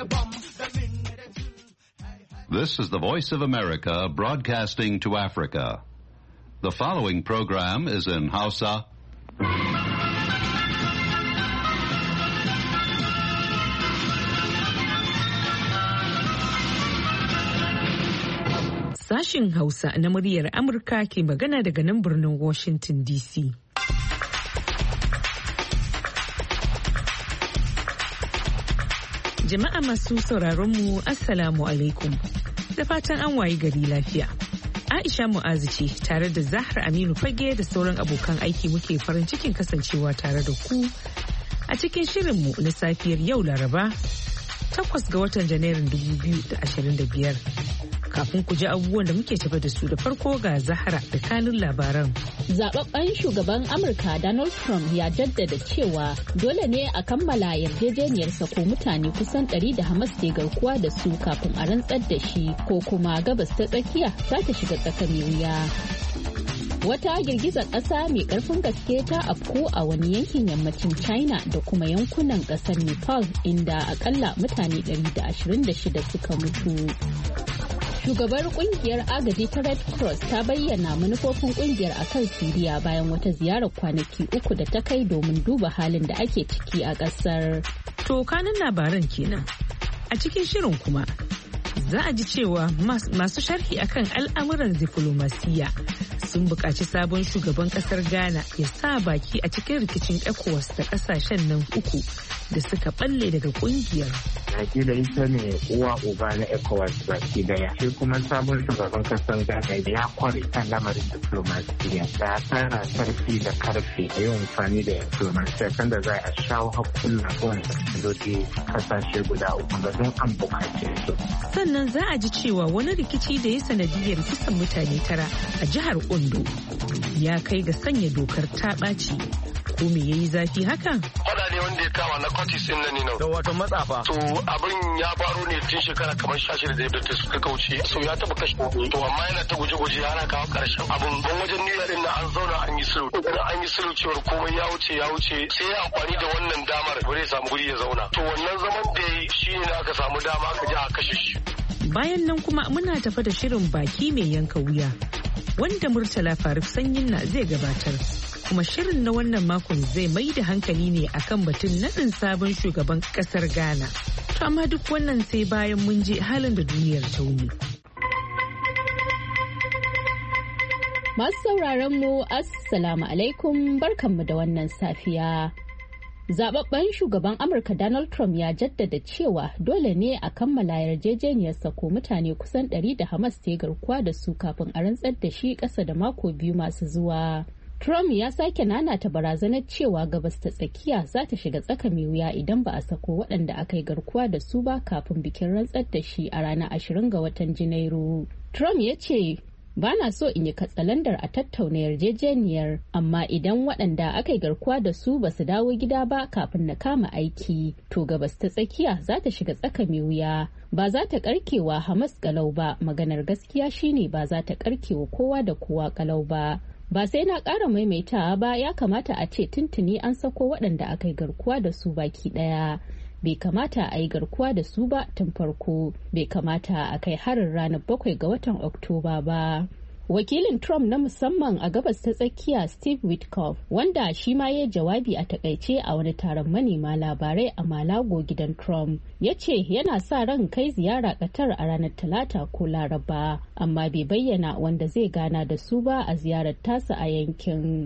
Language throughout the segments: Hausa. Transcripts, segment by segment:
This is the Voice of America broadcasting to Africa. The following program is in Hausa. Sashin Hausa na muryar Amurka ke magana daga nan birnin Washington DC. Jama'a masu sauraronmu Assalamu alaikum. Da fatan an wayi gari lafiya. Aisha Mu'azu ce tare da Zahra Aminu Fage da sauran abokan aiki muke farin cikin kasancewa tare da ku a cikin shirinmu na safiyar yau Laraba 8 ga watan Janairun 2025. Kafin ku ji abubuwan da muke tafa da su da farko ga Zahra da kanun labaran. Zababben shugaban Amurka Donald Trump ya jaddada cewa dole ne a kammala yarjejeniyar sako mutane kusan 100 da Hamas ke garkuwa da su kafin a rantsar da shi ko kuma gabas ta tsakiya za ta shiga tsaka mai wuya. Wata girgizar ƙasa mai ƙarfin gaske ta afku a wani yankin yammacin China da kuma yankunan ƙasar Nepal inda akalla mutane 126 suka mutu. Shugabar kungiyar agaji ta Red Cross ta bayyana manufofin kungiyar a kan Siriya bayan wata ziyarar kwanaki 3 da ta kai domin duba halin da ake ciki a ƙasar. To kanin labaran kenan. A cikin shirin kuma za a ji cewa masu sharhi akan al'amuran diflomasiyya sun buƙaci sabon shugaban ƙasar Ghana ya sa baki a cikin rikicin ECOWAS da ƙasashen nan uku da suka balle daga kungiyar. Hakila ita ne uwa uba na ECOWAS baki daya. Shi kuma sabon shugaban kasar Ghana ya kware kan lamarin diplomasiya da tsara karfi da karfe a yi amfani da diplomasiya kan da za a shawo hakulla wanda doke kasashe guda uku da don an bukace su. Sannan za a ji cewa wani rikici da ya sanadiyar kisan mutane 9 a jihar Ondo ya kai ga sanya dokar ta ɓaci. Ko me yayi zafi hakan? Fada ne wanda ya kama na Curtis din nan ne. Da wato matsafa. To abin ya faru ne tun shekara kamar 16 da suka kauce. So ya taba kashe wani. To amma yana ta guje-guje ana kawo karshen abin. Don wajen New Year din an zauna an yi sulhu. Idan an yi sulhu cewar komai ya wuce sai ya amfani da wannan damar bare samu guri ya zauna. To wannan zaman da shi ne aka samu dama aka je a kashe shi. Bayan nan kuma muna tafa da shirin baki mai yanka wuya. Wanda Murtala Faruk Sanyin na zai gabatar. Kuma shirin na wannan makon zai mai da hankali ne akan batun naɗin sabon shugaban ƙasar Ghana. To amma duk wannan sai bayan mun je halin da duniyar ta wuni. Masu sauraron mu Assalamu alaikum barkanmu da wannan safiya. Zababben shugaban Amurka Donald Trump ya jaddada cewa dole ne a kammala yarjejeniyar sako mutane kusan 100 da Hamas ta garkuwa da su kafin a rantsar da shi ƙasa da mako 2 masu zuwa. Trump ya sake nanata barazanar cewa gabas ta tsakiya za ta shiga tsaka mai wuya idan ba a sako waɗanda aka yi garkuwa da su ba kafin bikin rantsar da shi a ranar 20 ga watan Janairu. Trump ya ce, "Ba na so in yi katsalandar a tattauna yarjejeniyar, amma idan waɗanda aka yi garkuwa da su ba su dawo gida ba kafin na kama aiki, to gabas ta tsakiya za ta shiga tsaka mai wuya. Ba za ta karkewa Hamas kalau ba, maganar gaskiya shine ba za ta karkewa kowa da kowa kalau ba. Ba sai na ƙara maimaitawa ba, ya kamata a ce tuntuni an sako waɗanda aka yi garkuwa da su baki ɗaya. Bai kamata a yi garkuwa da su ba tun farko. Bai kamata a kai harin ranar 7 ga watan Oktoba ba." Wakilin Trump na musamman a gabas ta tsakiya Steve Witkoff, wanda shi ma ya jawabi a takaice a wani taron manema labarai a Malago gidan Trump, ya ce yana sa ran kai ziyara Qatar a ranar Talata ko Laraba, amma bai bayyana wanda zai gana da su ba a ziyarar tasa a yankin.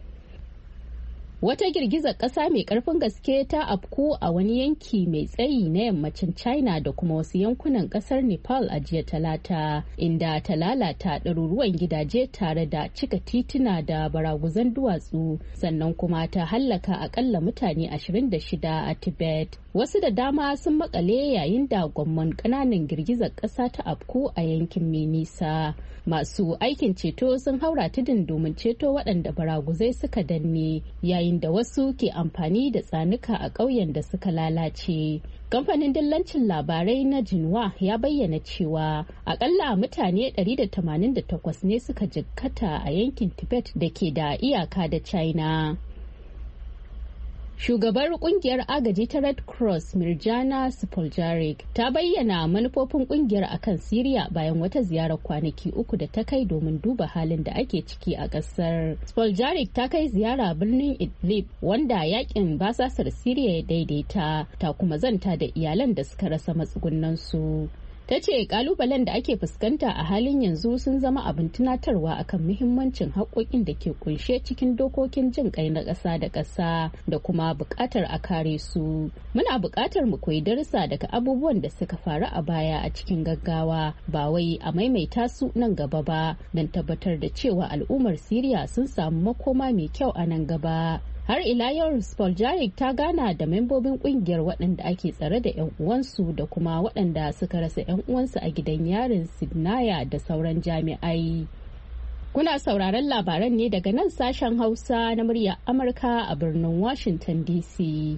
Wata girgizar ƙasa mai ƙarfin gaske ta afku a wani yanki mai tsayi na yammacin China da kuma wasu yankunan ƙasar Nepal a jiya Talata, inda ta lalata ɗaruruwan gidaje tare da cika tituna da baraguzan duwatsu, sannan kuma ta hallaka akalla mutane 26 a Tibet. Wasu da dama sun makale yayin da gwamman ƙananan girgizar ƙasa ta afku a yankin mai nisa. Masu aikin ceto sun haura tudun domin ceto waɗanda baraguzai suka danne, yayin da wasu ke amfani da tsanuka a ƙauyen da suka lalace. Kamfanin dillancin labarai na Jinwa ya bayyana cewa akalla mutane 188 ne suka jikkata a yankin Tibet da ke da iyaka da China. Shugabar kungiyar agaji ta Red Cross Mirjana Spoljaric ta bayyana manufofin kungiyar akan Syria bayan wata ziyarar kwanaki 3 da ta kai domin duba halin da ake ciki a kasar. Spoljaric ta kai ziyara birnin Idlib wanda yakin basasar Syria ya daidaita, ta kuma zanta da iyalan da suka rasa matsugunan su. Ta ce kalubalen da ake fuskanta a halin yanzu sun zama abin tunatarwa akan muhimmancin haƙoƙin da ke kunshe cikin dokokin jin kai na ƙasa da ƙasa da kuma buƙatar a kare su. Muna buƙatar mu koyi darussa daga abubuwan da suka faru a baya a cikin gaggawa, ba wai a maimaita su nan gaba ba, don tabbatar da cewa al'ummar Siriya sun samu makoma mai kyau a nan gaba. Har ila yau Spoljaric ta gana da membobin kungiyar waɗanda ake tsare da 'yan uwansu da kuma waɗanda suka rasa 'yan uwansu a gidan yarin Sidnaya da sauran jami'ai. Kuna sauraron labaran ne daga nan sashen Hausa na muryar Amurka a birnin Washington DC.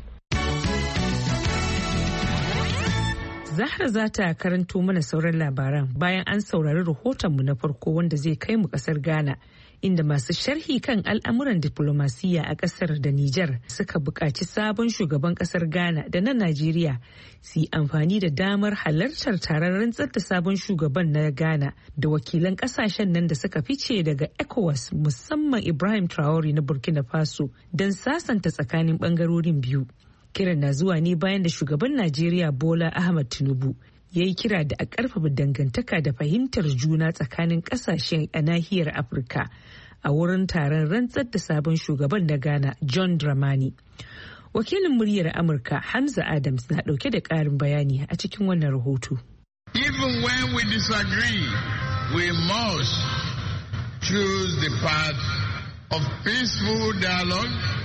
Zahra za ta karanto mana sauran labaran bayan an saurari rahotonmu na farko wanda zai kai mu kasar Ghana, inda masu sharhi kan al'amuran diplomasiyya a kasar da Nijar suka buƙaci sabon shugaban kasar Ghana da na Najeriya su yi amfani da damar halartar taron rantsar da sabon shugaban na Ghana da wakilan kasashen nan da suka fice daga ECOWAS, musamman Ibrahim Traore na Burkina Faso, don sasanta tsakanin bangarorin biyu. Kiran na zuwa ne bayan da shugaban Najeriya Bola Ahmed Tinubu ya yi kira da a ƙarfafa dangantaka da fahimtar juna tsakanin ƙasashen a nahiyar Afirka a wurin taron rantsar da sabon shugaban na Ghana, John Dramani. Wakilin muryar Amurka Hamza Adams na ɗauke da ƙarin bayani a cikin wannan rahoto. Even when we disagree, we must choose the path of peaceful dialogue.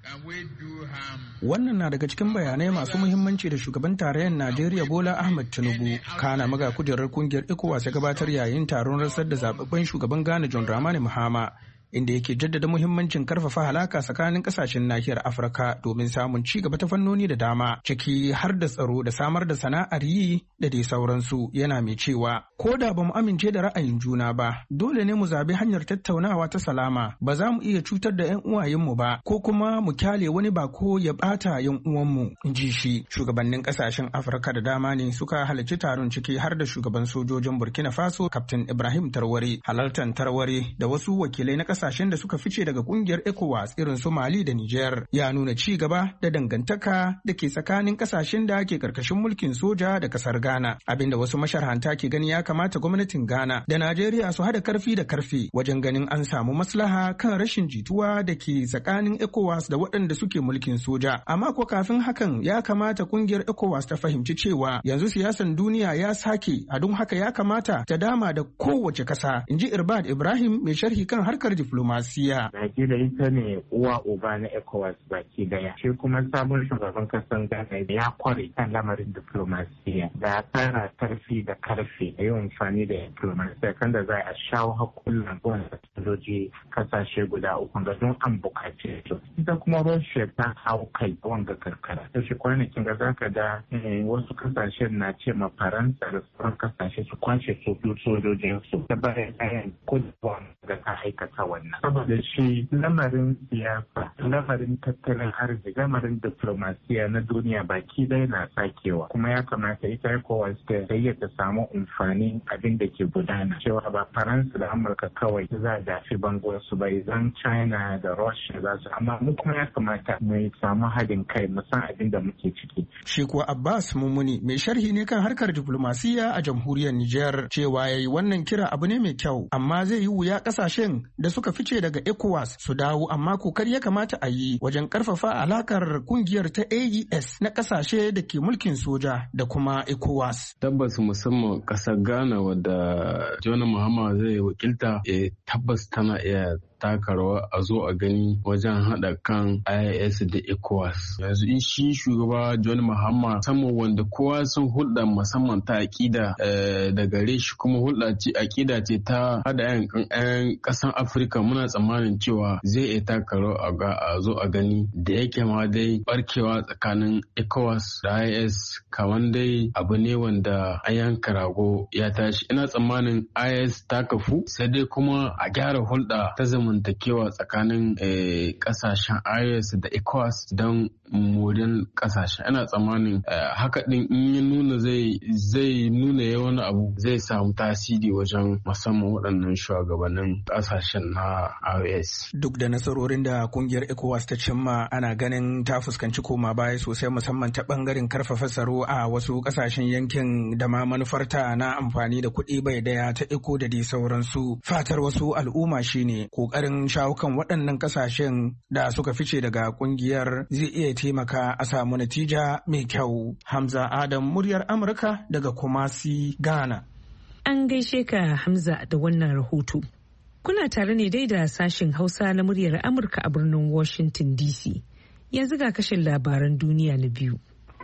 Wannan na daga cikin bayanai masu muhimmanci da shugaban tarayyar Najeriya Bola Ahmed Tinubu kana maga kujerar kungiyar ECOWAS ya gabatar yayin taron rantsar da zababben shugaban Ghana John Dramani Mahama, inda yake jaddada muhimmancin karfafa halaka tsakanin kasashen nahiyar Afirka domin samun ci gaba ta fannoni da dama, ciki har da tsaro da samar da sana'ar yi da dai sauransu. Yana mai cewa ko da ba mu amince da ra'ayin juna ba, dole ne mu zabi hanyar tattaunawa ta salama. Ba za mu iya cutar da 'yan uwayenmu ba ko kuma mu kyale wani bako ya bata 'yan uwanmu, in ji shi. Shugabannin kasashen Afirka da dama ne suka halarci taron, ciki har da shugaban sojojin Burkina Faso Captain Ibrahim Traore. Halartar Traore da wasu wakilai na kasashen da suka fice daga kungiyar ECOWAS irin su Mali da Niger ya nuna ci gaba da dangantaka da ke tsakanin kasashen da ke karkashin mulkin soja da kasar Ghana, abinda wasu masharhanta ke gani ya kamata gwamnatin Ghana da Najeriya su hada karfi da karfe wajen ganin an samu maslaha kan rashin jituwa da ke tsakanin ECOWAS da waɗanda suke mulkin soja. Amma ko kafin hakan ya kamata kungiyar ECOWAS ta fahimci cewa yanzu siyasan duniya ya sake, a don haka ya kamata ta dama da kowace kasa, in ji Irbad Ibrahim mai sharhi kan harkar diplomasiya. Najeriya ita ne uwa uba na ECOWAS baki daya. Shi kuma sabon shugaban kasan Ghana ya kware kan lamarin diplomasiya da tsara karfi da karfe da yin amfani da diplomasiya kan da za a shawo hakulan wanda sojoji kasashe guda uku ga don an bukace su. Ita kuma Russia ta hau kai wanga karkara. Ta shi kwanakin ga zaka da wasu kasashen na ce ma Faransa da sauran kasashe su kwashe sojojin su ta bayan kayan kuduwa da ta aikata wannan. Saboda shi lamarin siyasa, lamarin tattalin arziki, lamarin diplomasiya na duniya baki ɗaya na sakewa. Kuma ya kamata ita ECOWAS ta samu amfanin abin da ke gudana. Cewa ba Faransa da Amurka kawai za a dafi bangon su bai, zan China da Russia za su, amma mu kuma ya kamata mu samu haɗin kai mu san abin da muke ciki. Shi kuwa Abbas Mumuni mai sharhi ne kan harkar diplomasiya a jamhuriyar Nijar, cewa yayi wannan kira abu ne mai kyau, amma zai yi wuya kasashen da suka fice daga ECOWAS su dawo, amma kokari ya kamata a yi wajen karfafa alakar kungiyar ta AES na kasashe da ke mulkin soja da kuma ECOWAS. Tabbas musamman kasar Ghana wadda John Mahama zai wakilta, tabbas tana iya taka rawa a zo a gani wajen haɗa kan IAS da ECOWAS. Yanzu in shi shugaba John Mahama musamman wanda kowa sun hulɗa musamman ta aƙida da gare shi, kuma hulɗa ce aƙida ce ta haɗa 'yan ƙasan Afirka, muna tsammanin cewa zai iya taka rawa a zo a gani, da yake ma dai barkewa tsakanin ECOWAS da IAS kaman dai abu ne wanda an yanka rago ya tashi. Ina tsammanin IAS ta kafu, sai dai kuma a gyara hulɗa ta zama zamantakewa tsakanin kasashen IOS da ECOWAS don modern kasashe. Ana tsammanin haka din in ya nuna zai nuna yawan abu zai samu tasiri wajen musamman waɗannan shugabannin kasashen na IOS. Duk da nasarorin da kungiyar ECOWAS ta cimma, ana ganin ta fuskanci koma baya sosai, musamman ta bangaren karfafa tsaro a wasu kasashen yankin da ma manufarta na amfani da kuɗi bai daya ta ECO da dai sauransu. Fatar wasu al'umma shine kokarin shawo kan waɗannan kasashen da suka fice daga kungiyar zai iya taimaka a samu natija mai kyau. Hamza Adam, muryar Amurka daga Kumasi, Ghana. An gaishe ka Hamza da wannan rahoto. Kuna tare ne dai da sashin Hausa na muryar Amurka a birnin Washington DC. Yanzu ga kashin labaran duniya na biyu.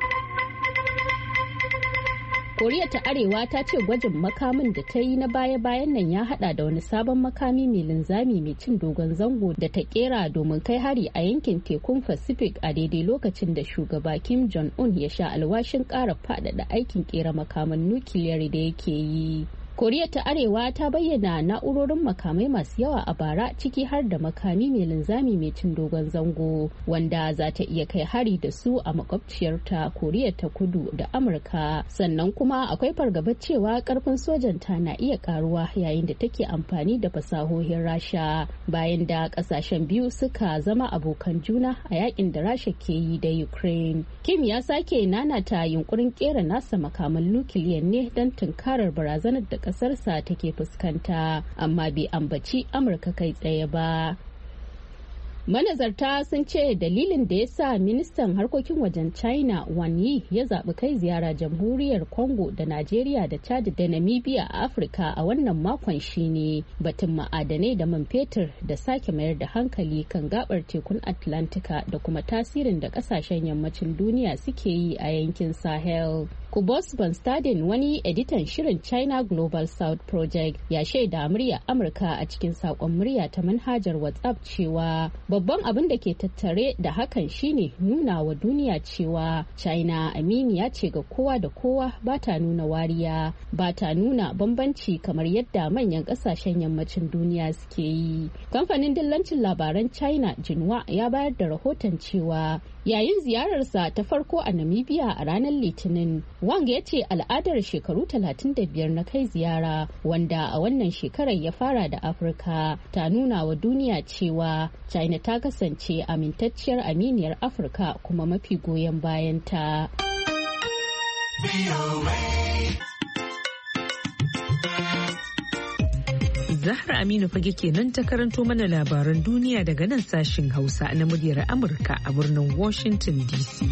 Koriya ta Arewa ta ce gwajin makamin da ta yi na baya-bayan nan ya hada da wani sabon makami mai linzami mai cin dogon zango da ta kera domin kai hari a yankin tekun Pacific a daidai lokacin da shugaba Kim Jong-un ya sha alwashin ƙara faɗaɗa aikin kera makaman nukiliyar da yake yi. Koriya ta Arewa ta bayyana na'urorin makamai masu yawa a bara, ciki har da makami mai linzami mai cin dogon zango wanda za ta iya kai hari da su a makwabciyarta Koriya ta Kudu da Amurka. Sannan kuma akwai fargabar cewa karfin sojanta na iya karuwa yayin da take amfani da fasahohin Rasha bayan da kasashen biyu suka zama abokan juna a yakin da Rasha ke yi da Ukraine. Kim ya sake nanata yunkurin kera nasa makaman nukiliyan ne don tunkarar barazanar da kasarsa take fuskanta, amma bai ambaci Amurka kai tsaye ba. Manazarta sun ce dalilin da ya sa ministan harkokin wajen China Wang Yi ya zaɓi kai ziyara jamhuriyar Congo da Najeriya da Chad da Namibia a Afirka a wannan makon shine batun ma'adanai da man fetur da sake mayar da hankali kan gabar tekun Atlantika da kuma tasirin da kasashen yammacin duniya suke yi a yankin Sahel. Kubos Van Staden, wani editan shirin China Global South Project, ya shaida murya Amurka a cikin saƙon murya ta manhajar WhatsApp cewa babban abin da ke tattare da hakan shine nuna wa duniya cewa China aminiya ce ga kowa da kowa, ba ta nuna wariya, ba ta nuna bambanci kamar yadda manyan ƙasashen yammacin duniya suke yi. Kamfanin dillancin labaran China Xinhua ya bayar da rahoton cewa yayin ziyararsa ta farko a Namibia a ranar Litinin, Wang ya ce al'adar shekaru 35 na kai ziyara, wanda a wannan shekarar ya fara da Afirka, ta nuna wa duniya cewa China ta kasance amintacciyar aminiyar Afirka kuma mafi goyon bayanta. Zahra Aminu Fage kenan ta karanto mana labaran duniya daga nan sashin Hausa na muryar Amurka a birnin Washington DC.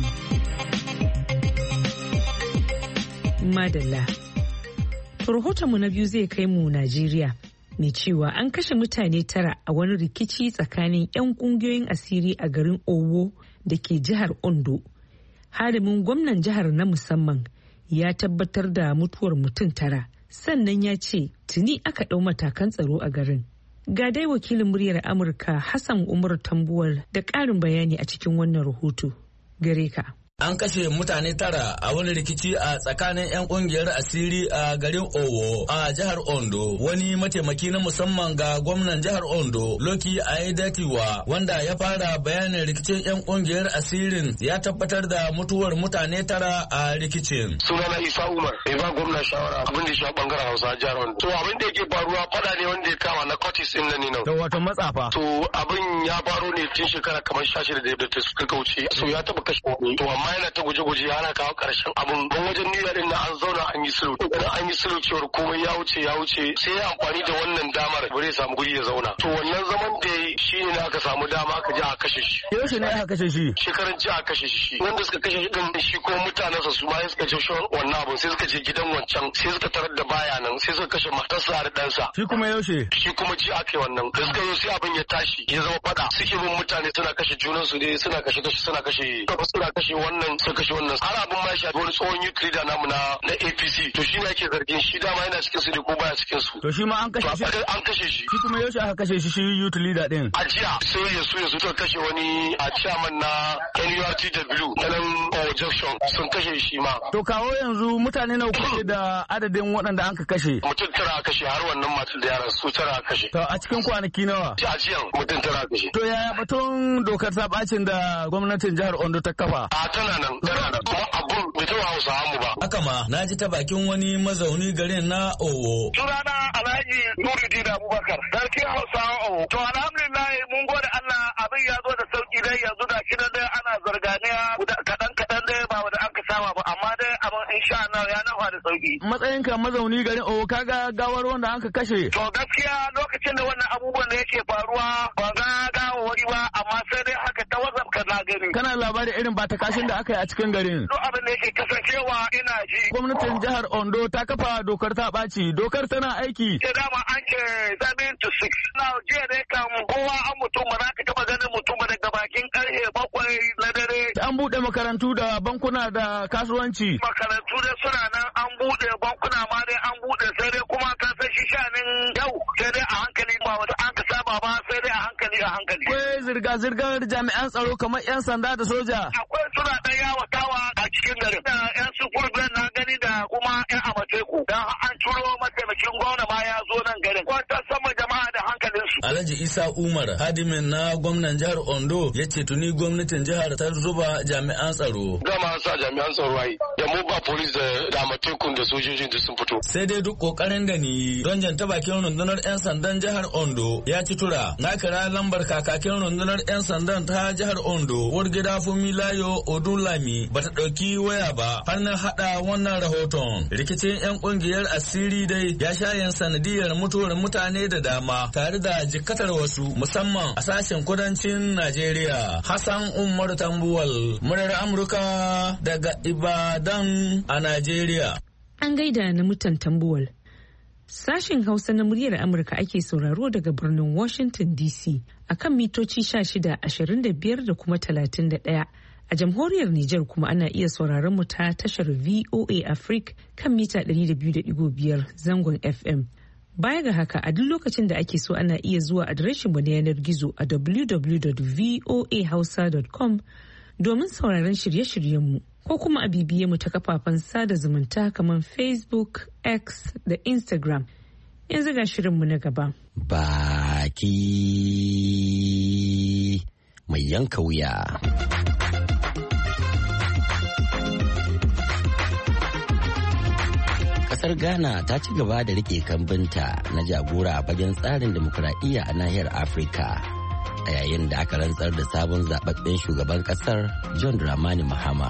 Madalla. Rahotonmu na biyu zai kai mu Najeriya, mai cewa an kashe mutane 9 a wani rikici tsakanin 'yan kungiyoyin asiri a garin Owo da ke jihar Ondo. Hadimin gwamnan jihar na musamman ya tabbatar da mutuwar mutum 9. Sannan ya ce tuni aka ɗau matakan tsaro a garin. Ga dai wakilin muryar Amurka Hassan Umar Tambuwal da ƙarin bayani a cikin wannan rahoto. Gare ka. An kashe mutane 9 a wani rikici a tsakanin 'yan kungiyar asiri a garin Owo a jihar Ondo. Wani mataimaki na musamman ga gwamnan jihar Ondo, Loki Aiyedatiwa, wanda ya fara bayanin rikicin 'yan kungiyar asirin, ya tabbatar da mutuwar mutane 9 a rikicin. Sunana Isa Umar, mai ba gwamna shawara abin da shi a bangaren Hausa jihar Ondo. To abin da yake faruwa fada ne wanda ya kama na Curtis din nan ne nan. Da wato matsafa. To abin ya faro ne tun shekara kamar 16 da suka kauce. So ya taba kashe wani. To amma yana ta guje-guje ana kawo karshen abun don wajen niyyar din na an zauna an yi sulhu idan an yi sulhu cewar komai ya wuce sai ya amfani da wannan damar bare samu guri ya zauna to wannan zaman da shine na aka samu dama aka je a kashe shi. Yaushe ne aka kashe shi? Shekaran ji a kashe shi wanda suka kashe shi din shi ko mutanensa su ma suka je shi wannan abun sai suka je gidan wancan sai suka tarar da baya nan sai suka kashe matarsa da ɗansa. Shi kuma yaushe? Shi kuma ji aka yi wannan da suka zo sai abin ya tashi ya zama fada suke bin mutane suna kashe junansu dai suna kashe wannan suka kashe wannan har abin ma shafi wani tsohon youth leader namu na APC NURT to shi ne ake zargin shi dama yana cikin su ne ko baya cikin su. To shi ma an kashe shi. An kashe shi. Shi kuma yaushe aka kashe shi youth leader din. A jiya sai ya su to kashe wani a chairman na NURTW na nan junction sun kashe shi ma. To kawo yanzu mutane nawa kuke da adadin waɗanda an ka kashe? Mutum 9 kashe har wannan matan da yaran su 9 kashe. To a cikin kwanaki nawa? A jiyan mutum 9 kashe. To yaya batun dokar ta bacin da gwamnatin jihar Ondo ta kafa? A tana nan kuma abun bai taɓa Hausawa mu ba. Haka ma na ji ta bakin wani mazauni garin na Owo. Sunana Alhaji Nuruddin Abubakar, sarkin Hausawa Owo. To alhamdulillah mun gode Allah abin ya zo da sauki dai yanzu da shi dai ana zarganiya kaɗan dai ba wanda aka saba ba amma dai abin insha Allah ya nafa da sauki. Matsayinka mazauni garin Owo kaga gawar wanda an ka kashe. To gaskiya lokacin da wannan abubuwan da yake faruwa ba ga gawawari ba amma sai dai haka ta WhatsApp ka na gani. Kana labarin irin ba ta kashin da aka yi a cikin garin. Duk abin da yake kasancewa ina ji. Gwamnatin jihar Ondo ta kafa dokar ta ɓaci. Dokar tana aiki. Ke dama an ke 7 to 6. Na jiya dai kan kowa an mutum ba za ka taɓa ganin mutum ba daga bakin ƙarfe 7 na dare. An buɗe makarantu da bankuna da kasuwanci. Makarantu dai suna nan an buɗe bankuna ma dai an buɗe sai dai kuma ka san shi shanin yau sai dai a hankali ba wata an ka saba ba sai dai a hankali. Akwai zirga-zirgar jami'an tsaro kamar 'yan sanda da soja. Akwai suna ɗan yawatawa a cikin garin. 'Yan sufurben na gani da kuma 'yan amateku. Dan an turo mataimakin gwamna ma ya zo nan garin. Kwanta sama jama'a da hankalinsu. Alhaji Isa Umar, hadimin na gwamnan jihar Ondo, ya ce tuni gwamnatin jihar ta zuba jami'an tsaro. Dama sa jami'an tsaro ai. Da mu ba polis da amatekun da sojojin da sun fito. Sai dai duk kokarin da ni don janta bakin rundunar 'yan sandan jihar Ondo ya ci tura. Na kira lambar kakakin rundunar 'yan sandan ta jihar Ondo, Wargida Fumilayo Odunlami, bata ɗauki waya ba har na haɗa wannan rahoton. Rikicin 'yan ƙungiyar asiri dai ya sha yin sanadiyar mutuwar mutane da dama tare da jikkatar wasu musamman a sashen kudancin Najeriya. Hassan Umar Tambuwal, murar Amurka daga Ibadan a Najeriya. An gaida na mutan Tambuwal. Sashen Hausa na muryar Amurka ake sauraro daga birnin Washington DC a kan mitoci 16, 25 da kuma 31. A jamhuriyar Nijar kuma ana iya sauraron mu ta tashar VOA Africa kan mita 200.5 zangon FM. Baya ga haka a duk lokacin da ake so ana iya zuwa adireshin mu na yanar gizo a www.voahausa.com domin sauraron shirye-shiryenmu ko kuma a bibiye mu ta kafafen sada zumunta kamar Facebook, X da Instagram. Yanzu ga shirinmu na gaba. Baki mai yanka wuya. Kasar Ghana ta ci gaba da rike kambinta na jagora a fagen tsarin demokuraɗiyya a nahiyar Afirka a yayin da aka rantsar da sabon zababben shugaban kasar John Dramani Mahama.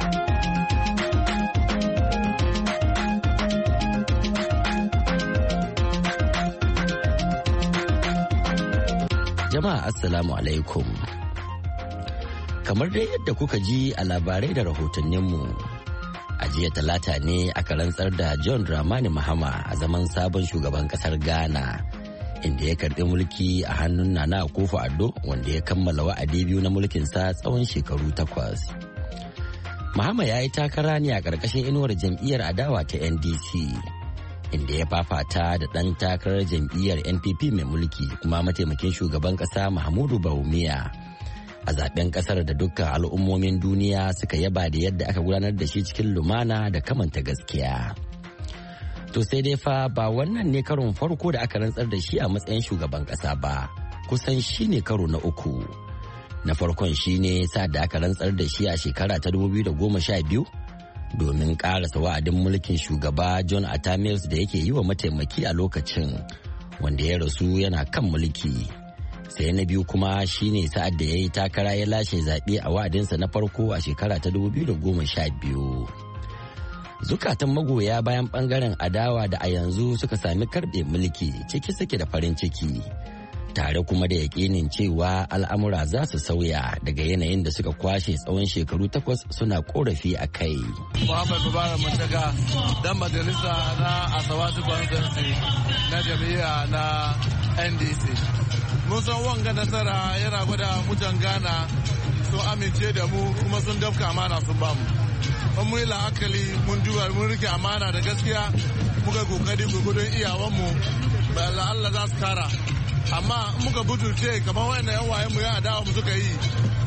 Jama'a Assalamu alaikum. Kamar dai yadda kuka ji a labarai da rahotanninmu, a jiya talata ne aka rantsar da John Dramani Mahama a zaman sabon shugaban kasar Ghana, inda ya karbi mulki a hannun Nana Akufo-Addo wanda ya kammala wa'adi biyu na mulkinsa tsawon shekaru 8. Mahama ya yi takara ne a ƙarƙashin inuwar jam'iyyar adawa ta NDC, inda ya fafata da ɗan takarar jam'iyyar NPP mai mulki kuma mataimakin shugaban ƙasa Mahamudu Bawumia a zaben ƙasar da dukkan al'ummomin duniya suka yaba da yadda aka gudanar da shi cikin lumana da kamanta gaskiya. To sai dai fa ba wannan ne karon farko da aka rantsar da shi a matsayin shugaban ƙasa ba, kusan shi ne karo na uku. Na farkon shi ne sa da aka rantsar da shi a shekara ta 2012 domin ƙarasa wa'adin mulkin shugaba John Atta Mills da yake yi wa mataimaki a lokacin, wanda ya rasu yana kan mulki. Sai na biyu kuma shi ne sa'ad da ya yi takara ya lashe zaɓe a wa'adinsa na farko a shekara ta 2012. Zukatan magoya bayan bangaren adawa da a yanzu suka sami karbe mulki ciki suke da farin ciki, tare kuma da yakinin cewa al'amura za su sauya daga yanayin da suka kwashe tsawon shekaru 8 suna korafi a kai. Muhammad Babara Mutaga, dan majalisa na Asawatu Constituency na jami'a na NDC. Mun san wanga nasara yana gwada mutan Ghana sun amince da mu kuma sun dafka amana sun bamu. mun yi la'akali mun duba mun rike amana da gaskiya muka kokari gudun iyawanmu ba Allah za su tara amma muka butulce kamar wayannan yan wayen mu ya adawa mu suka yi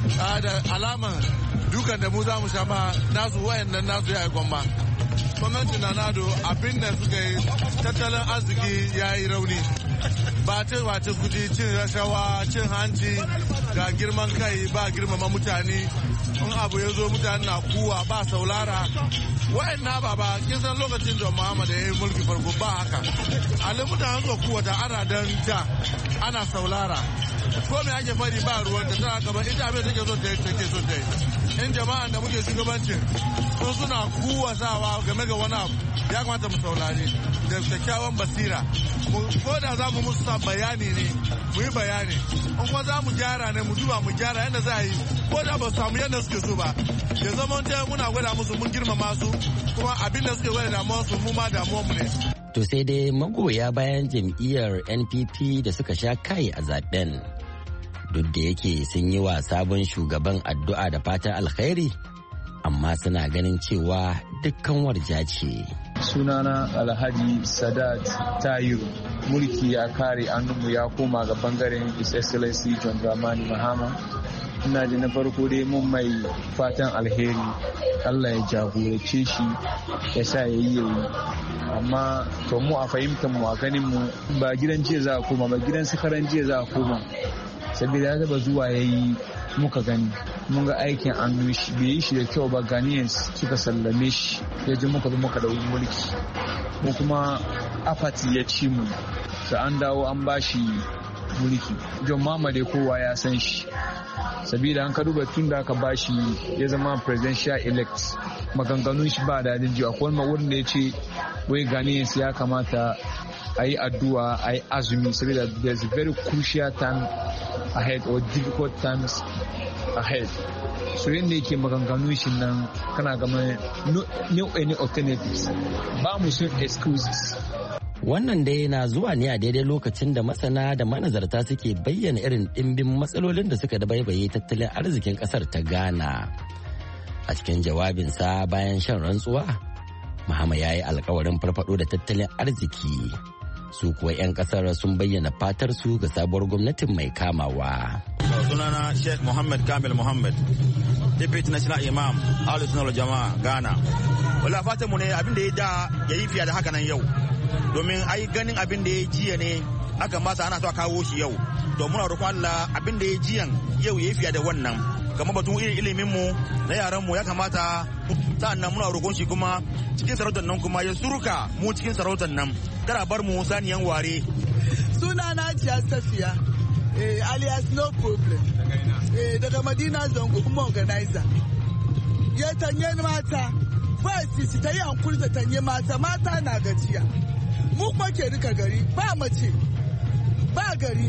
da alaman dukan da mu za mu sha ma nasu wayannan nasu ya yi gwamma. Gwamnati na nado abin da suka yi tattalin arziki ya yi rauni ba ce kuɗi cin rashawa cin hanci ga girman kai ba girmama mutane in abu ya zo mutane na kuwa ba saulara wa'annan ba kin san lokacin da Muhammad ya yi mulki farko ba haka alin mutane zuwa kuwa da ana dan ja ana saulara ko me ake fari ba ruwan da tana gaban ita abin da take so ta yi take so ta yi in jama'an da muke shugabancin sun suna kuwasawa game ga wani abu ya kamata mu saurari da kyakkyawan basira ko da za mu musu sa bayani ne mu yi bayani in kuma za mu gyara ne mu duba mu gyara yadda za a yi ko da ba su samu yadda suke so ba ya zama ta muna gwada musu mun girmama su kuma abin da suke gwada damuwar su mu ma damuwar mu ne. To sai dai magoya bayan jam'iyyar NPP da suka sha kai a zaben duk da yake sun yi wa sabon shugaban addu'a da fatan alkhairi amma suna ganin cewa dukkan warja ce. Sunana Alhaji Sadat Tayiru, mulki ya kare annunmu ya koma ga bangaren His Excellency John Dramani Mahama. Ina ji na farko dai mun mai fatan alheri, Allah ya jagorace shi ya sa ya yi amma to mu a fahimtar mu a ganin mu ba gidan jiya za a koma ba gidan sakaran jiya za a koma saboda ya taba zuwa ya yi muka gani mun ga aikin annu shi bai yi shi da kyau ba Ghanaians suka sallame shi ya ji muka zo muka da mulki mu kuma apathy ya ci mu sai an dawo an ba shi mulki John Mahama dai kowa ya san shi sabida an ka duba tun da aka ba shi ya zama presidential elect maganganun shi ba dadin ji akwai wurin da ya ce wai Ghanaians ya kamata a yi addu'a a yi azumi saboda there's a very crucial time ahead or difficult times ahead so yadda yake maganganun shi nan kana gama no any alternatives ba mu sun excuses. Wannan dai na zuwa ne a daidai lokacin da masana da manazarta suke bayyana irin ɗimbin matsalolin da suka dabaibaye tattalin arzikin ƙasar ta Ghana. A cikin jawabinsa bayan shan rantsuwa, Mahama ya yi alkawarin farfado da tattalin arziki. Su kuwa 'yan kasar sun bayyana fatar su ga sabuwar gwamnatin mai kamawa. Sunana Sheikh Muhammad Kamil Muhammad, Deputy National Imam, Ahlus Sunnah wal Jama'a, Ghana. Wala fatan mu ne abin da ya yi fiye da haka nan yau. Domin ai ganin abin da ya jiya ne aka masa ana so a kawo shi yau. To muna roƙon Allah abin da ya jiyan yau ya yi fiye da wannan. Kamar batun ilimin mu na yaran mu ya kamata sa'annan muna roƙon shi kuma cikin sarautar nan kuma ya surka mu cikin sarautar nan kada bar mu saniyan ware. Sunana Jiya Safiya alias no problem daga Madina Zango kuma organizer ya tanye mata ba sisi ta yi hankuli ta tanye mata na gajiya mu kuma ke rika gari ba mace ba gari.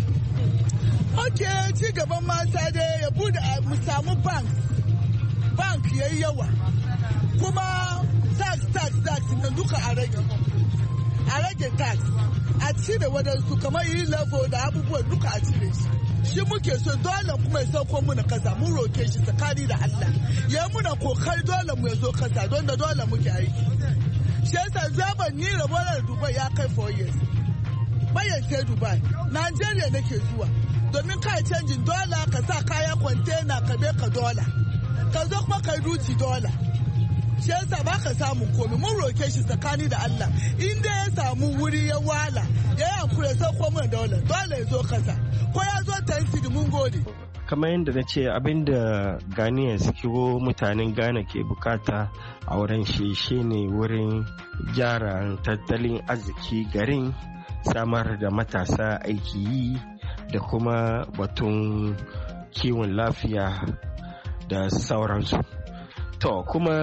Ok, ci gaban mata dai ya bude mu samu bank ya yi yawa kuma tax na duka a rage tax a cire wadansu kamar yi level da abubuwan duka a cire shi muke so dole kuma ya sauko muna kasa mun roke shi tsakani da Allah ya muna kokari dole mu ya zo kasa don da dole muke aiki shi yasa zaban ni rabonar Dubai ya kai 4 years bayan sai Dubai Nigeria nake zuwa domin kai canjin dola ka sa kaya kwantena ka be ka dola ka zo kuma ka ruci dola shi yasa ba ka samu komai mun roke shi tsakani da Allah inda ya samu wuri ya wala ya yi hankuri ya sauko mana dola ya zo kasa ko ya zo tansidi mun gode. Kamar yadda na ce abinda Ghanaians ko mutanen Ghana ke bukata a wurin shi ne wurin gyara tattalin arziki garin samar da matasa aiki yi da kuma batun kiwon lafiya da sauransu. To kuma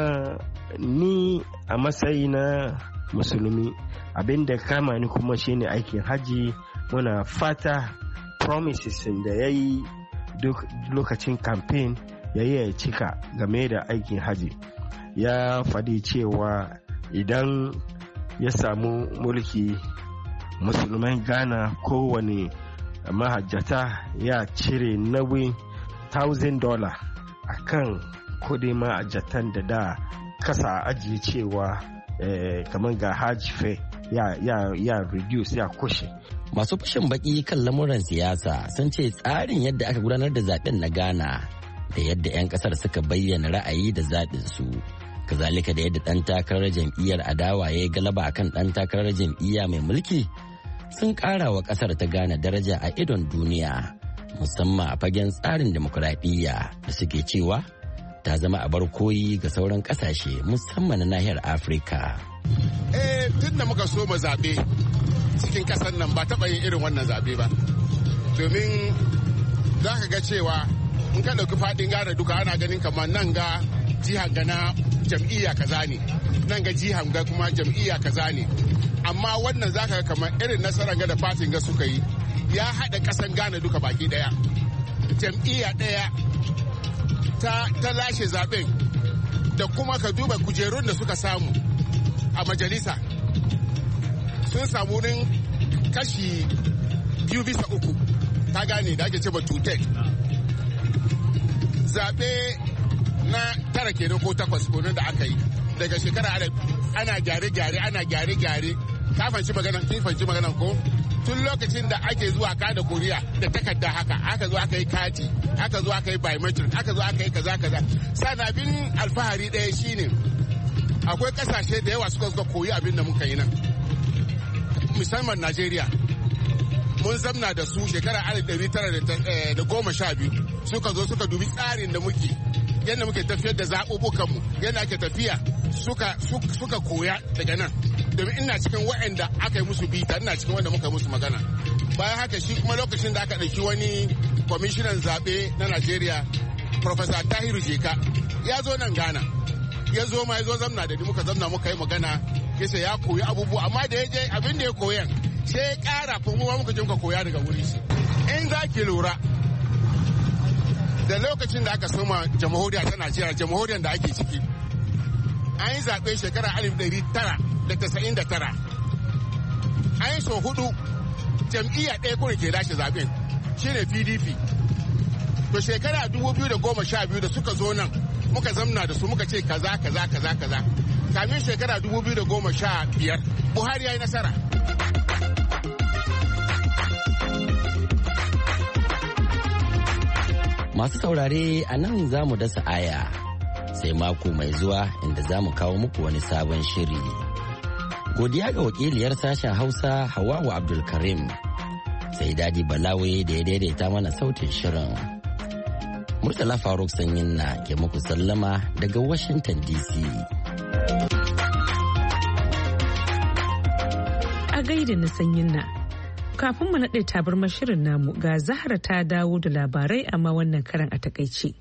ni a matsayi na musulmi abinda kama ni kuma shine aikin haji muna fata promises da ya yi duk lokacin campaign ya yi ya cika game da aikin haji. Ya faɗi cewa idan ya samu mulki musulman Ghana kowane mahajjata ya cire nauyin $1,000 a kan kudi mahajjatan da kasa ajiye cewa kamar ga hajj fe ya reduce ya kushe. Masu fashin baki kan lamuran siyasa sun ce tsarin yadda aka gudanar da zaben na Ghana da yadda 'yan kasar suka bayyana ra'ayi da zaɓin su, kazalika da yadda ɗan takarar jam'iyyar adawa ya yi galaba akan ɗan takarar jam'iyya mai mulki sun ƙara wa ƙasar ta Ghana daraja a idon duniya, musamman a fagen tsarin demokuraɗiyya da suke cewa ta zama abar koyi ga sauran ƙasashe musamman na nahiyar Afirka. Tun da muka so mu zaɓe cikin ƙasar nan ba taɓa yin irin wannan zaɓe ba, domin za ka ga cewa in ka ɗauki faɗin Ghana duka ana ganin kamar nan ga jihar gana jam'iyya kaza ne, nan ga jihar ga kuma jam'iyya kaza ne, amma wannan za ka ga kamar irin nasarar ga da fatin ga suka yi ya haɗa ƙasar Ghana duka baki ɗaya. Jam'iyya ɗaya ta lashe zaɓen, da kuma ka duba kujerun da suka samu a majalisa sun samu wurin kashi 2/3, ta gane da ake ce ba tutek. Zaɓe na 9 kenan ko 8 kenan da aka yi daga shekara ana gyare-gyare ka fanci maganan ko tun lokacin da ake zuwa kada kuriya da takarda haka aka zo aka yi kati aka zo aka yi biometric aka zo aka yi kaza sana abin alfahari ɗaya shine akwai kasashe da yawa suka koyi abin da muka yi nan, musamman Najeriya. Mun zamna da su shekara 1912 suka zo suka dubi tsarin da muke yadda muke tafiyar da zaɓuɓɓukanmu yadda ake tafiya suka koya daga nan, domin ina cikin waɗanda aka yi musu bita, ina cikin wanda muka yi musu magana. Bayan haka shi kuma lokacin da aka ɗauki wani kwamishinan zaɓe na Najeriya, Professor Tahiru Jeka ya zo nan Ghana, ya zo zamna da ni muka zamna muka yi magana, yace ya koyi abubuwa, amma da ya je abin da ya koyan sai ya ƙara kuma muka je muka koya daga wuri shi. In za ki lura da lokacin da aka soma jamhuriya ta Najeriya, jamhuriyar da ake ciki, an yi zaɓe shekara 1999, an yi so 4 jam'iyya ɗaya kawai ke lashe zaɓen shine PDP. To shekara 2012 da suka zo nan muka zamna da su muka ce kaza. Kamin shekara 2015 Buhari ya yi nasara. Masu saurare a nan za mu dasa aya sai mako mai zuwa inda za mu kawo muku wani sabon shiri. Godiya ga wakiliyar sashen Hausa Hawawa Abdulkarim, sai Dadi Balawe da ya daidaita mana sautin shirin. Murtala Faruk Sanyin na ke muku sallama daga Washington DC. A gaida na Sanyin na. Kafin mu naɗe tabarmar shirin namu ga Zahra ta dawo da labarai amma wannan karan a takaice.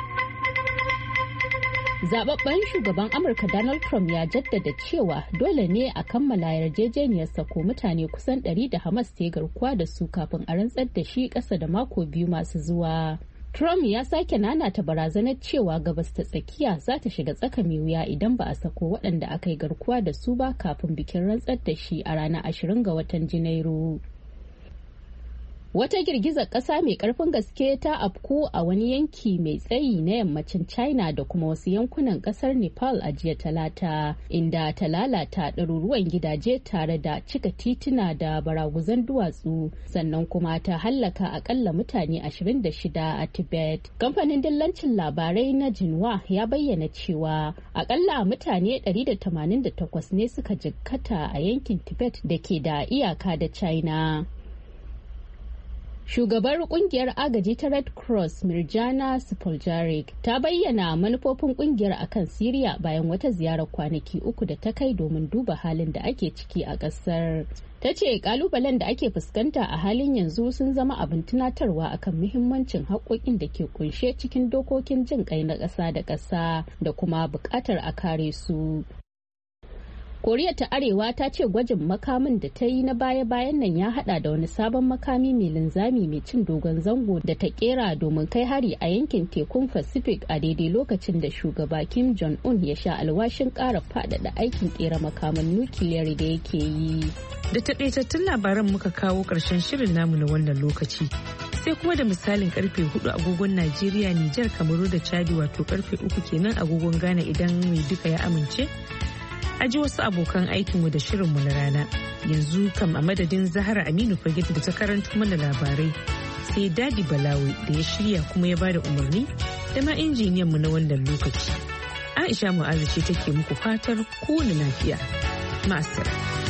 Zababben shugaban Amurka Donald Trump ya jaddada cewa dole ne a kammala yarjejeniyar sako mutane kusan 100 da Hamas ta garkuwa da su kafin a rantsar da shi ƙasa da mako 2 masu zuwa. Trump ya sake nanata barazanar cewa gabas ta tsakiya za ta shiga tsaka mai wuya idan ba a sako waɗanda aka yi garkuwa da su ba kafin bikin rantsar da shi a ranar 20 ga watan Janairu. Wata girgizar ƙasa mai ƙarfin gaske ta afku a wani yanki mai tsayi na yammacin China da kuma wasu yankunan ƙasar Nepal a jiya Talata, inda ta lalata ɗaruruwan gidaje tare da cika tituna da baraguzan duwatsu, sannan kuma ta hallaka akalla mutane 26 a Tibet. Kamfanin dillancin labarai na Xinhua ya bayyana cewa akalla mutane 188 ne suka jikkata a yankin Tibet da ke da iyaka da China. Shugabar kungiyar agaji ta Red Cross Mirjana Spoljaric ta bayyana manufofin kungiyar akan Siriya bayan wata ziyarar kwanaki 3 da ta kai domin duba halin da ake ciki a ƙasar. Ta ce kalubalen da ake fuskanta a halin yanzu sun zama abin tunatarwa akan muhimmancin haƙoƙin da ke kunshe cikin dokokin jin ƙai na ƙasa da ƙasa da kuma buƙatar a kare su. Koriya ta Arewa ta ce gwajin makamin da ta yi na baya-bayan nan ya hada da wani sabon makami mai linzami mai cin dogon zango da ta kera domin kai hari a yankin tekun Pacific a daidai lokacin da shugaba Kim Jong-un ya sha alwashin ƙara faɗaɗa aikin kera makaman nukiliyar da yake yi. Da taƙaitattun labaran muka kawo ƙarshen shirin namu na wannan lokaci. sai kuma da misalin karfe 4 agogon Najeriya, Nijar, Kamaru da Chadi wato karfe 3 kenan agogon Ghana idan mai duka ya amince. A ji wasu abokan aikinmu da shirinmu na rana. Yanzu kam a madadin Zahra Aminu Fage da ta karanto mana labarai. Sai Dadi Balawi da ya shirya kuma ya bada umarni da ma injiniyanmu na wannan lokaci. Aisha Mu'azu ce take muku fatar kowane lafiya. Ma'asara.